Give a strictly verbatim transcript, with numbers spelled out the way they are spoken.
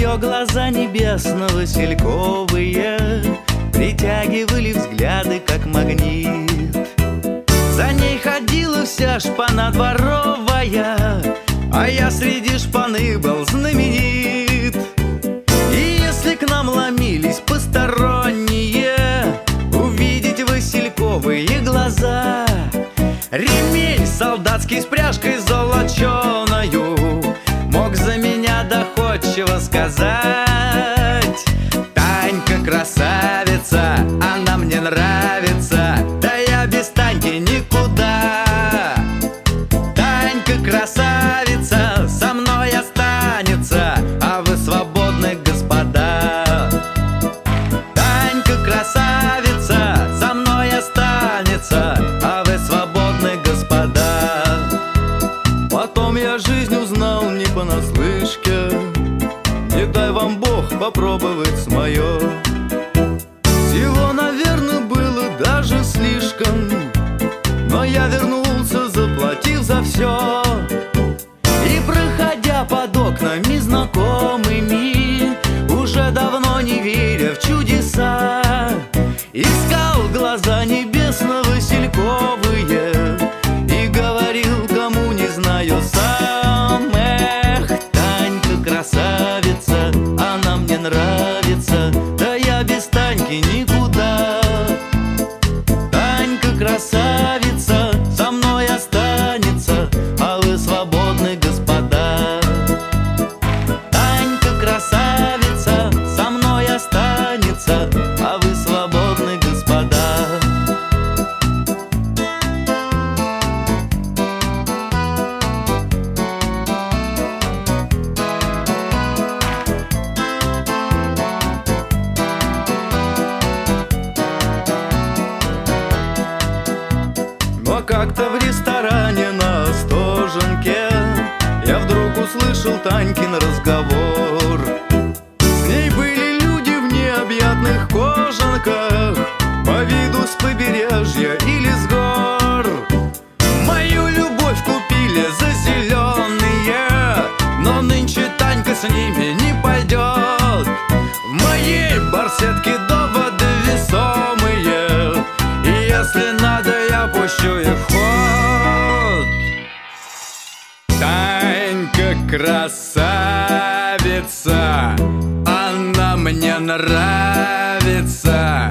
Ее глаза небесно-васильковые притягивали взгляды, как магнит. За ней ходила вся шпана дворовая, а я среди шпаны был знаменит. И если к нам ломились посторонние, увидеть васильковые глаза, ремень солдатский с пряжкой золоченою мог за меня доходчиво сказать: Танька красавица, она мне нравится, да я без Таньки никуда. Танька красавица, со мной останется, а вы свободны, господа. Танька красавица, со мной останется, а вы свободны, господа. Потом я жизнь узнал не понаслышке, не дай вам Бог попробовать с моё. Всего, наверное, было даже слишком, но я вернулся, заплатив за все. И проходя под окнами знакомыми, уже давно не веря в чудеса, искал глаза небесно-васильковые и говорил, кому не знаю сам: эх, Танька красавица, она мне нравится, да я без Таньки никуда. Танька красавица, со мной останется, а вы свободны, господа. Танька красавица, со мной останется, а вы свободны, господа. Но как-то в ресторане на Остоженке я вдруг услышал Танькин разговор. С ней были люди в необъятных кожанках, по виду с побережья или с гор. Мою любовь купили за зеленые, но нынче Танька с ними не пойдет. В моей барсетке доводы весомые, и если надо, я пущу их в ход. Танька красавица, она мне нравится,